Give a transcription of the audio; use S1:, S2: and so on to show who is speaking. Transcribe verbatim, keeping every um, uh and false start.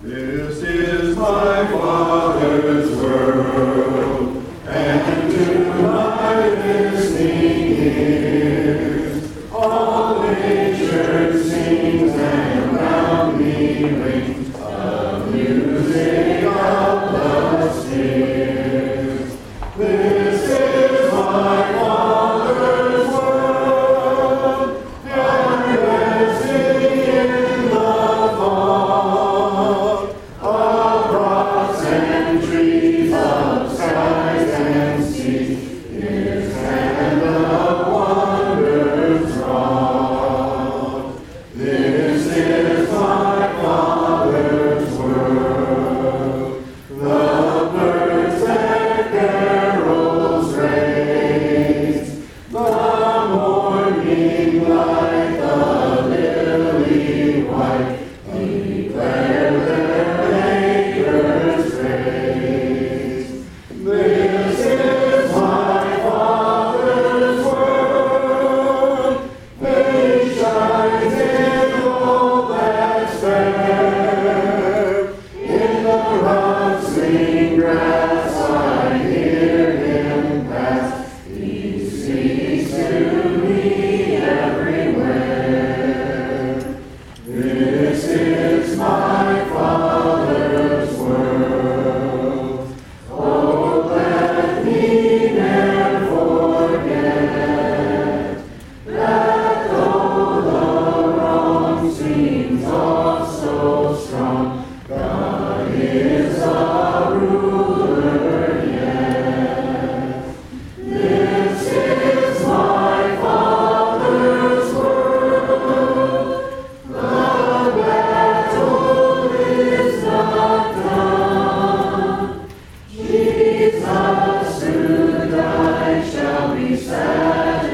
S1: This is my Father's world, and to my listening ears, all nature sings and round me rings a music of the spheres. This is my Father's world, and resting in the fog of rocks and trees, of skies and seas, his hand of wonders wrought. This is my Father's world. The birds and carols raise, the morning light, the lily white, declare their Maker's praise. This is my Father's world. Day shines in all that's fair. In the rustling grass I hear him pass. He speaks to me everywhere. This is my Father's world. Oh, let me ne'er forget that though the wrong seems oft so strong, God is a ruler yet. This is my Father's world. The battle is not done. Jesus who died shall be satisfied.